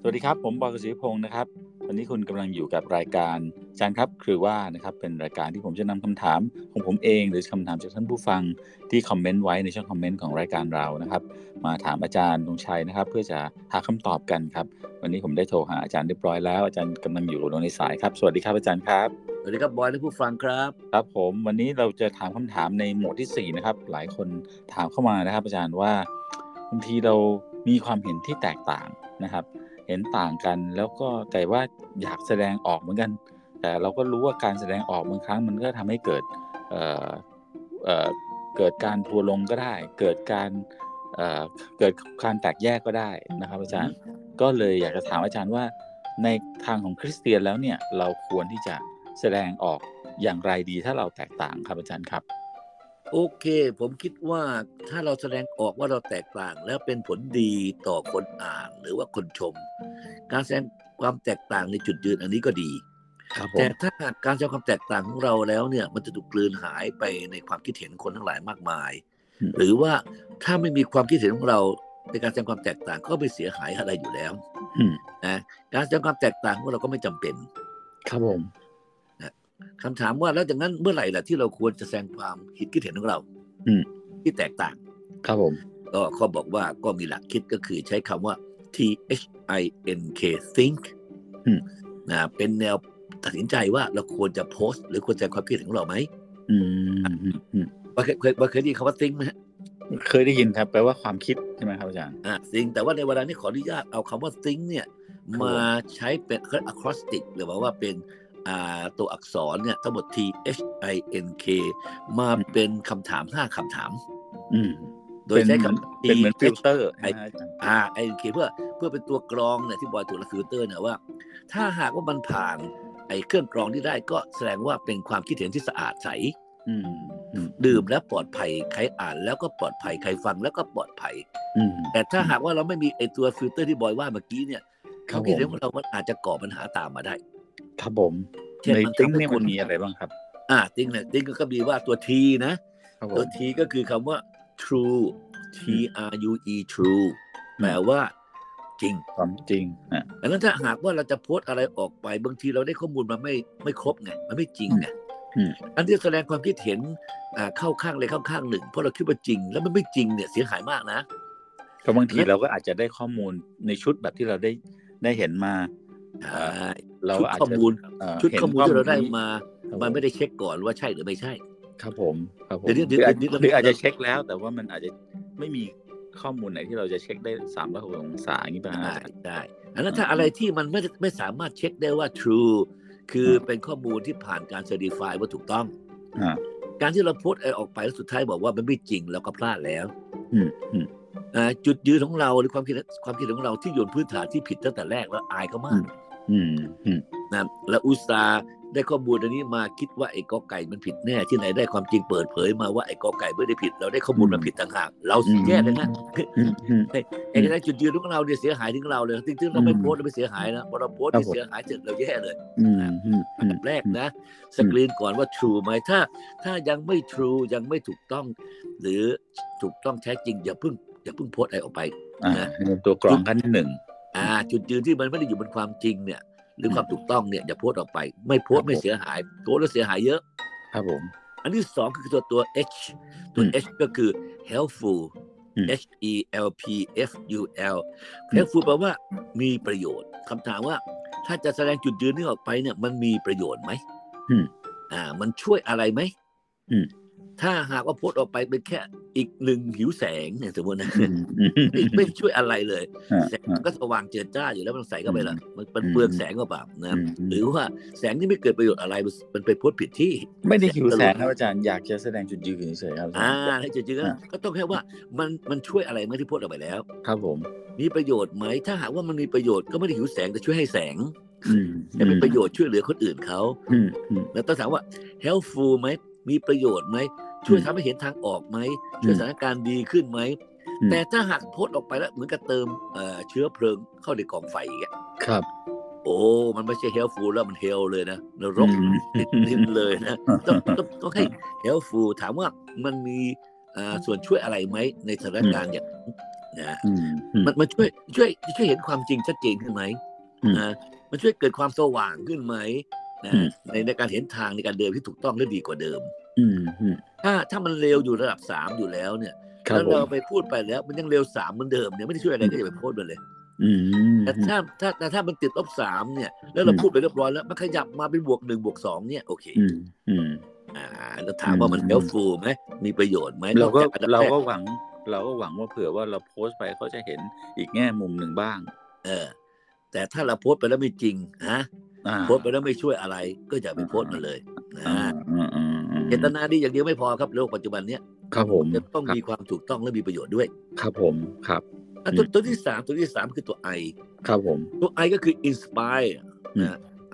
สวัสดีครับผมบอย กฤษณพงศ์นะครับวันนี้คุณกำลังอยู่กับรายการอาจารย์ครับคือว่านะครับเป็นรายการที่ผมจะนำคำถามของผมเองหรือคำถามจากท่านผู้ฟังที่คอมเมนต์ไว้ในช่องคอมเมนต์ของรายการเรานะครับมาถามอาจารย์ธงชัยนะครับเพื่อจะหาคำตอบกันครับวันนี้ผมได้โทรหาอาจารย์เรียบร้อยแล้วอาจารย์กำลังอยู่ในสายครับสวัสดีครับอาจารย์ครับสวัสดีครับบอยและผู้ฟังครับครับผมวันนี้เราจะถามคำถามในหมวดที่4นะครับหลายคนถามเข้ามานะครับอาจารย์ว่าบางทีเรามีความเห็นที่แตกต่างนะครับเห็นต่างกันแล้วก็แต่ว่าอยากแสดงออกเหมือนกันแต่เราก็รู้ว่าการแสดงออกบางครั้งมันก็ทำให้เกิดเอ่อเกิดการทัวร์ลงก็ได้เกิดการแตกแยกก็ได้นะครับอาจารย์ก็เลยอยากจะถามอาจารย์ว่าในทางของคริสเตียนแล้วเนี่ยเราควรที่จะแสดงออกอย่างไรดีถ้าเราแตกต่างครับอาจารย์ครับโอเคผมคิดว่าถ้าเราแสดงออกว่าเราแตกต่างแล้วเป็นผลดีต่อคนอ่านหรือว่าคนชมการแสดงความแตกต่างในจุดยืนอันนี้ก็ดีแต่ถ้าการแสดงความแตกต่างของเราแล้วเนี่ยมันจะถูกกลืนหายไปในความคิดเห็นคนทั้งหลายมากมายหรือว่าถ้าไม่มีความคิดเห็นของเราในการแสดงความแตกต่างก็ไม่เสียหายอะไรอยู่แล้วนะการแสดงความแตกต่างของเราก็ไม่จำเป็นครับผมคำถามว่าแล้วจากนั้นเมื่อไหร่ล่ะที่เราควรจะแสดงความคิดเห็นของเราที่แตกต่างครับผมก็เขาบอกว่าก็มีหลักคิดก็คือใช้คำว่า think นะเป็นแนวตัดสินใจว่าเราควรจะโพสต์หรือควรจะความคิดเห็นของเราไหมเคยได้ยินคำว่า think ไหมเคยได้ยินครับแปลว่าความคิดใช่ไหมครับอาจารย์ think แต่ว่าในเวลานี้ขออนุญาตเอาคำว่า think เนี่ยมาใช้เป็น acrostic หรือว่าเป็นตัวอักษรเนี่ยทั้งหมด think มาเป็นคำถาม5คำถามโดยใช้คำเป็นเหมือนฟิลเตอร์ ink เพื่อเป็นตัวกรองเนี่ยที่บอยถูกและฟิลเตอร์เนี่ยว่าถ้าหากว่ามันผ่านเครื่องกรองที่ได้ก็แสดงว่าเป็นความคิดเห็นที่สะอาดใสดื่มแล้วปลอดภัยใครอ่านแล้วก็ปลอดภัยใครฟังแล้วก็ปลอดภัยแต่ถ้าหากว่าเราไม่มีตัวฟิลเตอร์ที่บอยว่าเมื่อกี้เนี่ยความคิดเห็นของเรามันอาจจะก่อปัญหาตามมาได้ครับผมในติ้งนี่มันมีอะไรบ้างครับติ้งเนี่ยติ้งก็มีว่าตัว T นะตัว T ก็คือคำว่า true true true แปลว่าจริงความจริงดังนั้นถ้าหากว่าเราจะโพสอะไรออกไปบางทีเราได้ข้อมูลมาไม่ครบไงมันไม่จริงไงอันที่แสดงความคิดเห็นเข้าข้างเลยเข้าข้างหนึ่งเพราะเราคิดว่าจริงแล้วมันไม่จริงเนี่ยเสียหายมากนะก็บางทีเราก็อาจจะได้ข้อมูลในชุดแบบที่เราได้เห็นมาเราอาจจะชุดข้อมูลที่เราได้มามันไม่ได้เช็คก่อนว่าใช่หรือไม่ใช่ครับผมหรืออาจจะเช็คแล้วแต่ว่ามันอาจจะไม่มีข้อมูลไหนที่เราจะเช็คได้360องศาอย่างนี้ป่ะได้อันนั้นถ้าอะไรที่มันไม่สามารถเช็คได้ว่า true คือเป็นข้อมูลที่ผ่านการ certify ว่าถูกต้องการที่เราโพสต์ออกไปแล้วสุดท้ายบอกว่ามันไม่จริงแล้วก็พลาดแล้วจุดยืนของเราหรือความคิดของเราที่โยนพื้นฐานที่ผิดตั้งแต่แรกแล้วอายเขามากนะแล้วอุตส่าห์ได้ข้อมูลอันนี้มาคิดว่าไอ้กอไก่มันผิดแน่ที่ไหนได้ความจริงเปิดเผยมาว่าไอ้กอไก่ไม่ได้ผิดเราได้ข้อมูลมาผิดต่างหากเราแย่เลยนะไอ้จุดยืนของเราเนี่ยเสียหายถึงเราเลยจริงๆเราไม่โพสต์เราไม่เสียหายนะพอเราโพสต์ที่เสียหายเสร็จเราแย่เลยอันดับแรกนะสกรีนก่อนว่า true ไหมถ้ายังไม่ true ยังไม่ถูกต้องหรือถูกต้องแท้จริงอย่าเพิ่งโพสต์อะไรออกไปนะตัวกรองขั้นที่1 จุดยืนที่มันไม่ได้อยู่บนความจริงเนี่ยหรือความถูกต้องเนี่ยอย่าโพสต์ออกไปไม่โพสต์ไม่เสียหายโพสต์แล้วเสียหายเยอะครับผมอันที่2คือตัว H ตัว H ก็คือ helpful helpful แปลว่ามีประโยชน์คำถามว่าถ้าจะแสดงจุดยืนนี้ออกไปเนี่ยมันมีประโยชน์ไหมมันช่วยอะไรไหมถ้าหากว่าโพสต์ออกไปเป็นแค่อีก1หิวแสงเนี่ยสมมตินะไม่ช่วยอะไรเลยแสงก็สว่างเจิดจ้าอยู่แล้วมันใส่เข้าไปละมันเปลืองแสงก็เปล่านะหรือว่าแสงที่ไม่เกิดประโยชน์อะไรมันไปโพสต์ผิดที่ไม่ได้หิวแสงครับอาจารย์อยากจะแสดงจุดยืนเฉยๆครับให้จุดยืนก็ต้องแค่ว่ามันช่วยอะไรไหมที่โพสต์ออกไปแล้วครับผมมีประโยชน์ไหมถ้าหากว่ามันมีประโยชน์ก็ไม่ได้หิวแสงแต่ช่วยให้แสงจะเป็นประโยชน์ช่วยเหลือคนอื่นเขาแล้วต้องถามว่า helpful ไหมมีประโยชน์ไหมช่วยทำให้เห็นทางออกไหมช่วยสถานการณ์ดีขึ้นไหมแต่ถ้าหากโพสต์ออกไปแล้วเหมือนกับเติมเชื้อเพลิงเข้าในกองไฟอีกครับโอ้มันไม่ใช่ helpful แล้วมัน hell เลยนะนรกติดดินเลยนะต้องให้ helpful ถามว่ามันมีส่วนช่วยอะไรไหมในสถานการณ์อย่างนะอืมอืมมันช่วยเห็นความจริงชัดเจนขึ้นไหมนะมันช่วยเกิดความสว่างขึ้นไหมนะในการเห็นทางในการเดินที่ถูกต้องและดีกว่าเดิม ถ้ามันเร็วอยู่ระดับ3อยู่แล้วเนี่ยแล้วเราไปพูดไปแล้วมันยังเร็ว3เหมือนเดิมเนี่ยไม่ได้ช่วยอะไรก็อย่าไปโพสต์มันเลยแต่ถ้ามันติด-3เนี่ยแล้วเราพูดไปเรียบร้อยแล้วมันขยับมาเป็น+1 +2เนี่ยโอเคแล้วถามว่ามันhelpful ไหมมีประโยชน์ไหมเราก็หวังว่าเผื่อว่าเราโพสต์ไปเขาจะเห็นอีกแง่มุมหนึ่งบ้างแต่ถ้าเราโพสต์ไปแล้วไม่จริงโพสต์ไปแล้วไม่ช่วยอะไรก็อย่าไปโพสต์มันเลยเจตนาดีอย่างเดียวไม่พอครับโลกปัจจุบันเนี้ยครับผมจะต้องมีความถูกต้องและมีประโยชน์ด้วยครับผมครับตัวที่3คือตัว I ครับผมตัว I ก็คือ inspire นะ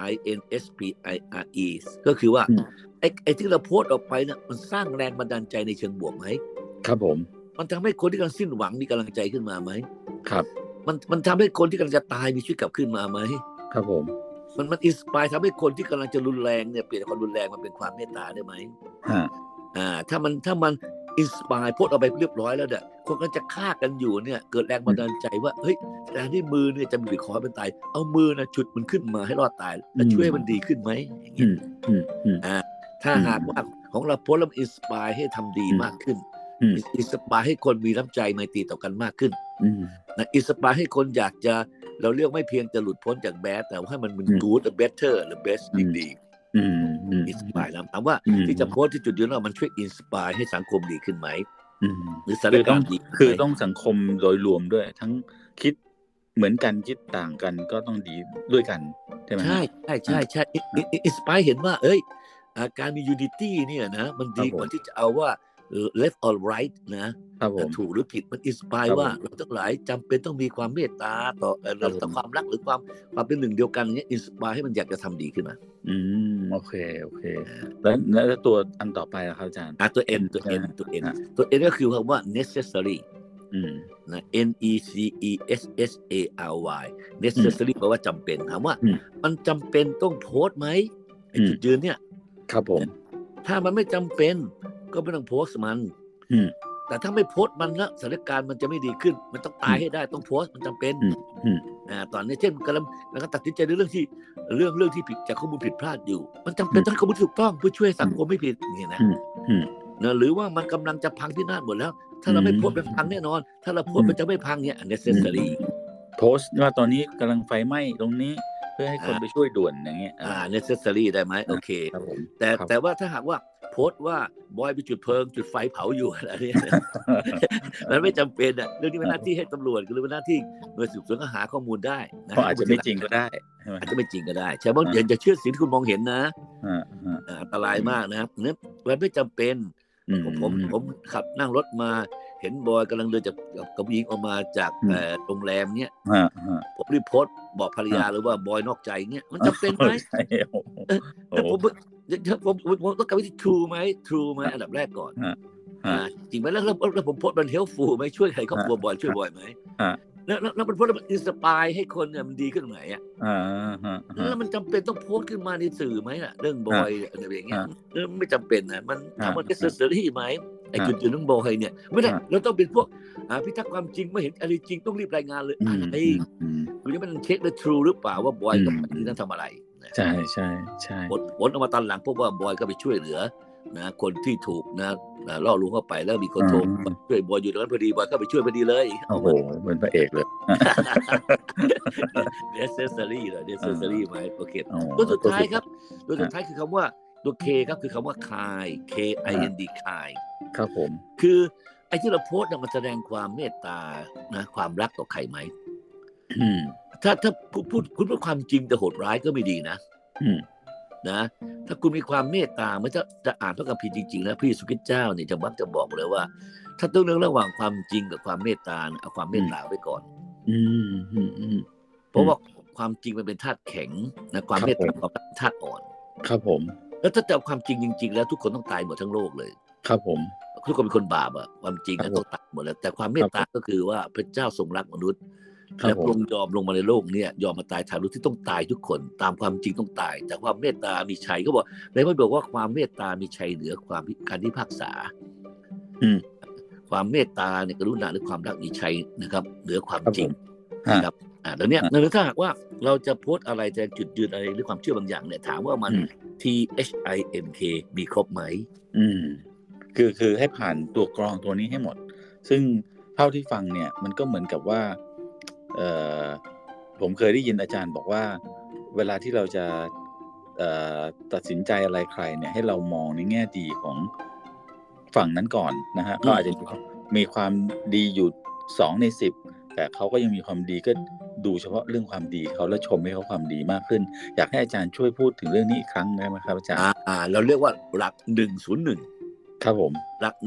INSPIRE ก็คือว่าไอ้ที่เราโพสต์ออกไปเนี่ยมันสร้างแรงบันดาลใจในเชิงบวกไหมครับผมมันทำให้คนที่กำลังสิ้นหวังมีกำลังใจขึ้นมาไหมครับมันทำให้คนที่กำลังจะตายมีชีวิตกลับขึ้นมาไหมครับผมมันอินสปายทำให้คนที่กำลังจะรุนแรงเนี่ยเปลี่ยนความรุนแรงมาเป็นความเมตตาได้ไหมถ้ามันอินสปายโพสต์เอาไปเรียบร้อยแล้วเนี่ยคนก็จะฆ่ากันอยู่เนี่ยเกิดแรงบันดาลใจว่าเฮ้ยแต่ที่มือเนี่ยจะมีคอเป็นตายเอามือนะฉุดมันขึ้นมาให้รอดตายแล้วช่วยมันดีขึ้นไหมอย่างเงี้ยถ้าหากว่าของเราโพสต์แล้วอินสปายให้ทำดีมากขึ้นอินสปายให้คนมีน้ำใจไมตรีต่อกันมากขึ้นนะอินสปายให้คนอยากจะเราเรียกไม่เพียงจะหลุดพ้นจากแบดแต่ว่าให้มันเป็น good better หรือ best ดีอินสปายนะถามว่าที่จะโพสต์ที่จุดยืนว่ามันช่วยอินสปายให้สังคมดีขึ้นไหมหรือสถานการณ์ดีคือต้องสังคมโดยรวมด้วยทั้งคิดเหมือนกันคิดต่างกันก็ต้องดีด้วยกันใช่ไหมใช่อินสปายเห็นว่าการมี unity เนี่ยนะมันดีกว่าที่จะเอาว่าleft or right นะถูกหรือผิดมันอินสปายว่าเราทั้งหลายจำเป็นต้องมีความเมตตาต่อความรักหรือความเป็นหนึ่งเดียวกันเงี้ยอินสปายให้มันอยากจะทำดีขึ้นมาโอเคแล้วตัวอันต่อไปล่ะครับอาจารย์ตัว N ก็คือคำว่า necessary นะ NECESSARY necessary แปลว่าจำเป็นถามว่ามันจำเป็นต้องโพสต์ไหมไอ้จุดยืนเนี่ยครับผมถ้ามันไม่จำเป็นก็ไม่ต้องโพสต์มันแต่ถ้าไม่โพสต์มันแล้วสถานการณ์มันจะไม่ดีขึ้นมันต้องตายให้ได้ต้องโพสต์มันจำเป็นตอนนี้เช่นกำลังตัดสินใจในเรื่องที่ผิดจากข้อมูลผิดพลาดอยู่มันจำเป็นต้องข้อมูลถูกต้องเพื่อช่วยสังคมไม่ผิดนี่นะหรือว่ามันกำลังจะพังพินาศหมดแล้วถ้าเราไม่โพสต์มันพังแน่นอนถ้าเราโพสต์มันจะไม่พังเนี่ย necessary โพสต์ว่าตอนนี้กำลังไฟไหม้ตรงนี้เพื่อให้คนไปช่วยด่วนอย่างเงี้ย necessary ได้ไหมโอเคแต่ว่าถ้าหากว่าโพสต์ว่าบอยไปจุดเพลิงจุดไฟเผาอยู่อะไรเนี่ยมันไม่จำเป็นเรื่องนี้เป็นหน้าที่ให้ตำรวจหรือเป็นหน้าที่หน่วยสืบสวนก็หาข้อมูลได้นะอาจจะไม่จริงก็ได้อาจจะไม่จริงก็ได้ใช่ไหมอย่าเชื่อสิ่งที่คุณมองเห็นนะอันตรายมากนะเนี่ยมันไม่จำเป็นผมขับนั่งรถมาเห็นบอยกำลังเดินจากกับผู้หญิงออกมาจากโรงแรมเนี่ยผมรีบโพสต์บอกภรรยาหรือว่าบอยนอกใจเนี่ยมันจำเป็นไหมแต่ผมต้องการวิธี true ไหมอันดับแรกก่อนจริงไหมแล้วผมโพสต์มัน helpful ไหมช่วยใครครอบครัวบอยช่วยบอยไหมแล้วมันโพสต์มันอินสปายให้คนเนี่ยมันดีขึ้นไหมแล้วมันจำเป็นต้องโพสต์ขึ้นมาในสื่อไหมเรื่องบอยอะไรอย่างเงี้ยไม่จำเป็นนะมันถามว่า necessary ไหมไอ้จุดยืนของบอยเนี่ยไม่ได้เราต้องเป็นพวกพิทักษ์ความจริงไม่เห็นอะไรจริงต้องรีบรายงานเลยอะไรคุณยังไม่ต้องเช็คเลย true หรือเปล่าว่าบอยกับนี่ต้องทำอะไรใช่ผลออกมาตอนหลังพบว่าบอยก็ไปช่วยเหลือนะคนที่ถูกนะล่อลวงเข้าไปแล้วมีคนโทรช่วยบอยอยู่ตรงนั้นพอดีบอยก็ไปช่วยพอดีเลยโอ้โหเหมือนพระเอกเลย necessary เลย necessary ไหมโอเคตัวสุดท้ายครับตัวสุดท้ายคือคำว่าตัว K ครับคือคำว่า kind KIND kind ครับผมคือไอ้ที่เราโพสต์มันแสดงความเมตตานะความรักต่อใครไหมถ้าคุณพูดความจริงแต่โหดร้ายก็ไม่ดีนะถ้าคุณมีความเมตตาไม่จะอ่านพระคัมภีร์จริงๆแล้วพระเยซูคริสต์เจ้าเนี่ยจะมักจะบอกเลยว่าถ้าต้องเลือกระหว่างความจริงกับความเมตตาเอาความเมตตาไว้ก่อนเพราะว่าความจริงมันเป็นธาตุแข็งนะความเมตตาเป็นธาตุอ่อนครับผมแล้วถ้าแต่ความจริงจริงๆแล้วทุกคนต้องตายหมดทั้งโลกเลยครับผมทุกคนเป็นคนบาปความจริงต้องตายหมดแล้วแต่ความเมตตาก็คือว่าพระเจ้าทรงรักมนุษย์และพระองค์ยอมลงมาในโลกนี้ยอมมาตายแทนมนุษย์ที่ต้องตายทุกคนตามความจริงต้องตายแต่ความเมตตามีชัยก็บอกในพระบอกว่าความเมตตามีชัยเหนือความการพิพากษาความเมตตาเนี่ยกรุณาหรือความรักมีชัยนะครับเหนือความครับจริผงมนะครับแล้วเนี่ยถ้าหากว่าเราจะโพสต์อะไรจะจุดยืนอะไรหรือความเชื่อบางอย่างเนี่ยถามว่ามัน THINK มีครบไหมคือให้ผ่านตัวกรองตัวนี้ให้หมดซึ่งเท่าที่ฟังเนี่ยมันก็เหมือนกับว่าผมเคยได้ยินอาจารย์บอกว่าเวลาที่เราจะตัดสินใจอะไรใครเนี่ยให้เรามองในแง่ดีของฝั่งนั้นก่อนนะฮะเขาอาจจะมีความดีอยู่2 ใน 10แต่เขาก็ยังมีความดีก็ดูเฉพาะเรื่องความดีเขาแล้วชมให้เขาความดีมากขึ้นอยากให้อาจารย์ช่วยพูดถึงเรื่องนี้อีกครั้งได้ไหมครับอาจารย์เราเรียกว่าหลัก101 ครับผมหลัก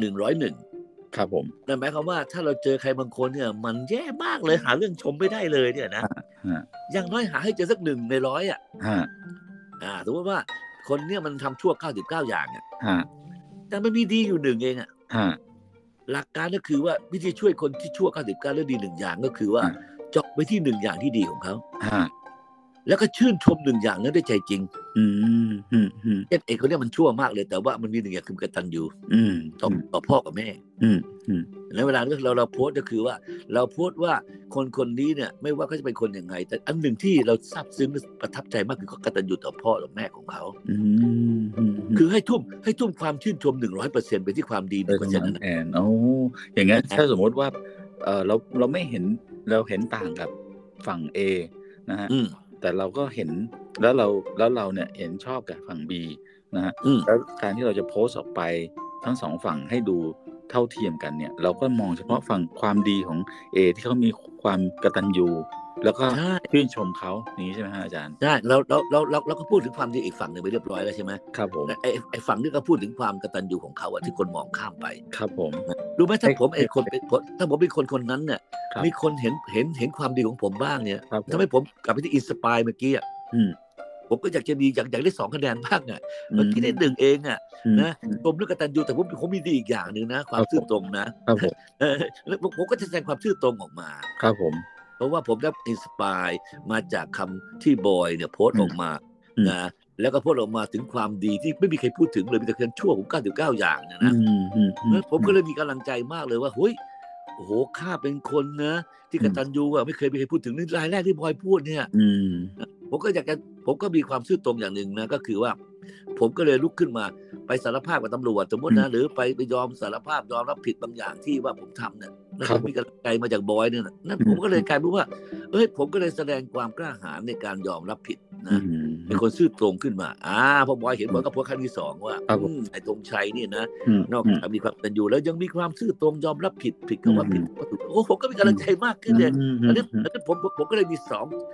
101 ครับผมนั่นหมายความว่าถ้าเราเจอใครบางคนเนี่ยมันแย่มากเลยหาเรื่องชมไม่ได้เลยเนี่ยนะอย่างน้อยหาให้เจอสัก1 ใน 100อ่ะสมมติว่าคนเนี่ยมันทำชั่ว99อย่างอ่ะแต่มันมีดีอยู่1เองอ่ะหลักการก็คือว่าวิธีช่วยคนที่ชั่ว99แล้วดี1อย่างก็คือว่าเจาะไปที่1อย่างที่ดีของเขาแล้วก็ชื่นชม1อย่างนั้นด้วยใจจริงเอ็กคนนี้มันชั่วมากเลยแต่ว่ามันมี1อย่างคือกตัญญูต่อพ่อกับแม่แล้วเวลาเราโพสต์ก็คือว่าเราโพสต์ว่าคนนี้เนี่ยไม่ว่าเขาจะเป็นคนยังไงแต่อันหนึ่งที่เราซาบซึ้งประทับใจมากคือเขากตัญญูต่อพ่อต่อแม่ของเขาคือให้ทุ่มความชื่นชม 100% ไปที่ความดี 1% นั้นอย่างงั้นถ้าสมมติว่าเราไม่เห็นเราเห็นต่างกับฝั่ง A นะฮะแต่เราก็เห็นแล้วเราเนี่ยเห็นชอบกับฝั่ง B นะฮะแล้วการที่เราจะโพสต์ออกไปทั้ง2ฝั่งให้ดูเท่าเทียมกันเนี่ยเราก็มองเฉพาะฝั่งความดีของ A ที่เขามีความกตัญญูแล้วก็ชื่นชมเขาอย่างนี้ใช่ไหมฮะอาจารย์ใช่เราก็พูดถึงความดีอีกฝั่งหนึ่งไปเรียบร้อยแล้วใช่ไหมครับผมไอ้ฝั่งนี้ก็พูดถึงความกตัญญูของเขาที่คนมองข้ามไปครับผมรู้ไหมถ้าผมถ้าผมเป็นคนนั้นเนี่ยมีคนเห็นความดีของผมบ้างเนี่ยทำให้ผมกลับไปที่อินสปายเมื่อกี้ผมก็อยากจะมีอยากได้2 คะแนนบ้างเมื่อกี้ได้1เองนะผมเรื่องกตัญญูแต่ผมมีดีอีกอย่างหนึ่งนะความซื่อตรงนะครับผมแล้วผมก็จะแสดงความซื่อตรงออกมาครับผมเพราะว่าผมได้อินสปายมาจากคำที่บอยเนี่ยโพสต์ออกมานะแล้วก็โพสต์ออกมาถึงความดีที่ไม่มีใครพูดถึงเลยมีแต่คนชั่วผม99อย่างเนี่ยนะผมก็เลยมีกำลังใจมากเลยว่าเฮ้ยโอ้โหข้าเป็นคนนะที่กตัญญูไม่เคยมีใครพูดถึงนี่รายแรกที่บอยพูดเนี่ยผมก็มีความซื่อตรงอย่างหนึ่งนะก็คือว่าผมก็เลยลุกขึ้นมาไปสารภาพกับตำรวจสมมตินะหรือไปยอมสารภาพยอมรับผิดบางอย่างที่ว่าผมทำเนี่ยแล้วก็มีกำลังใจมาจากบอยเนี่ยนั่นผมก็เลยกลายเป็นว่าผมก็เลยแสดงความกล้าหาญในการยอมรับผิดนะเป็นคนซื่อตรงขึ้นมาพอบอยเห็นบอยก็โพสต์ครั้งที่2ว่าไอ้ธงชัยนี่นะนอกจากมีความกตัญญูแล้วยังมีความซื่อตรงยอมรับผิดก็ว่าผิดก็ถูกผมก็มีกำลังใจมากขึ้นเลยอันนี้ผมก็เลยมี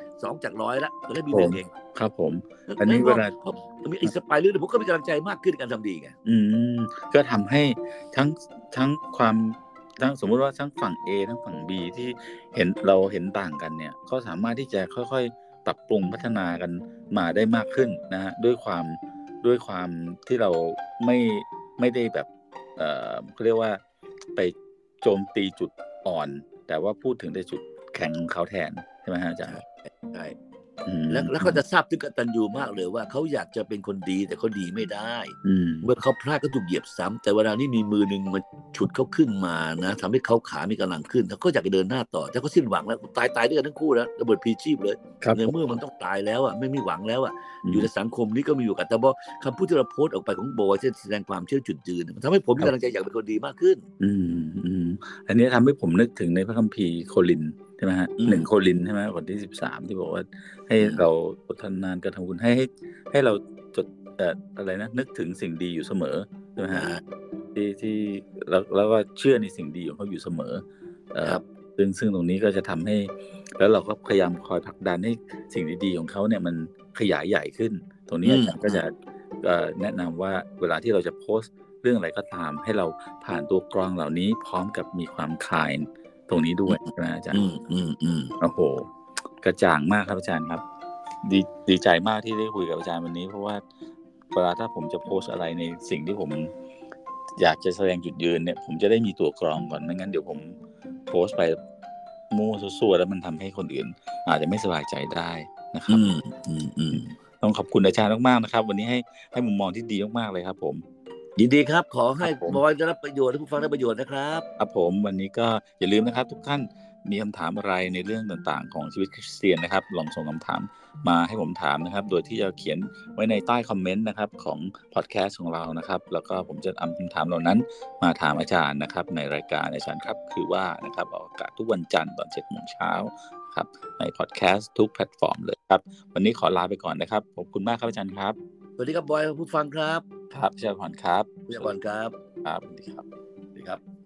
2 จาก 100ละก็เลยมี1เองครับผมอันนี้เวลามีอินสปายเรื่องผมก็มีกำลังใจมากขึ้นในการทำดีไงก็ทำให้ทั้งความทั้งสมมุติว่าทั้งฝั่ง A ทั้งฝั่ง B ที่เราเห็นต่างกันเนี่ยก็สามารถที่จะค่อยๆปรับปรุงพัฒนากันมาได้มากขึ้นนะฮะด้วยความที่เราไม่ได้แบบเขาเรียกว่าไปโจมตีจุดอ่อนแต่ว่าพูดถึงในจุดแข็งของเขาแทนใช่ไหมฮะอาจารย์ใช่แล้วเขาจะทราบถึงกตัญญูมากเลยว่าเขาอยากจะเป็นคนดีแต่เขาดีไม่ได้เมื่อเขาพลาดก็ถูกเหยียบซ้ำแต่เวลานี้มีมือหนึ่งมันฉุดเขาขึ้นมานะทำให้เขาขามีกำลังขึ้นแล้วก็อยากจะเดินหน้าต่อแต่เขาสิ้นหวังแล้วตายด้วยกันทั้งคู่แล้วระเบิดพีชีพเลยในเมื่อมันต้องตายแล้วไม่มีหวังแล้วอยู่ในสังคมนี้ก็มีอยู่กับแต่บอกคำพูดที่เราโพสต์ออกไปของโบยแสดงความเชื่อจุดยืนมันทำให้ผมมีกำลังใจอยากเป็นคนดีมากขึ้นอันนี้ทำให้ผมนึกถึงในพระคัมภีร์โครินธ์ใช่ไหมฮะ1 โครินธ์ใช่ไหมบทที่13ที่บอกว่าให้เราอดทนนานกระทำบุญให้เราจดอะไรนะนึกถึงสิ่งดีอยู่เสมอใช่ไหมฮะที่แล้วก็เชื่อในสิ่งดีของเขาอยู่เสมอซึ่งตรงนี้ก็จะทำให้แล้วเราก็พยายามคอยผลักดันให้สิ่งดีๆของเขาเนี่ยมันขยายใหญ่ขึ้นตรงนี้อาจารย์ก็จะแนะนำว่าเวลาที่เราจะโพสต์เรื่องอะไรก็ตามให้เราผ่านตัวกรองเหล่านี้พร้อมกับมีความคายตรงนี้ด้วยนะอาจารย์โอ้โหกระจ่างมากครับอาจารย์ครับดีใจมากที่ได้คุยกับอาจารย์วันนี้เพราะว่าเวลาถ้าผมจะโพสอะไรในสิ่งที่ผมอยากจะแสดงจุดยืนเนี่ยผมจะได้มีตัวกรองก่อนไม่งั้นเดี๋ยวผมโพสไปมั่วซั่วแล้วมันทำให้คนอื่นอาจจะไม่สบายใจได้นะครับต้องขอบคุณอาจารย์มากๆนะครับวันนี้ให้มุมมองที่ดีมากๆเลยครับผมยินดีครับขอให้ครับผมบอยได้รับประโยชน์และผู้ฟังได้ประโยชน์นะครับครับผมวันนี้ก็อย่าลืมนะครับทุกท่านมีคำถามอะไรในเรื่องต่างๆของชีวิตคริสเตียนนะครับลองส่งคำถามมาให้ผมถามนะครับโดยที่จะเขียนไว้ในใต้คอมเมนต์นะครับของพอดแคสต์ของเรานะครับแล้วก็ผมจะเอาคำถามเหล่านั้นมาถามอาจารย์นะครับในรายการอาจารย์ครับคือว่านะครับออกอากาศทุกวันจันทร์ตอน 7 โมงเช้าครับในพอดแคสต์ทุกแพลตฟอร์มเลยครับวันนี้ขอลาไปก่อนนะครับขอบคุณมากครับอาจารย์ครับสวัสดีครับบอยผู้ฟังครับครับอาจารย์พรครับผู้จัดการครับครับสวัสดีครับสวัสดีครับ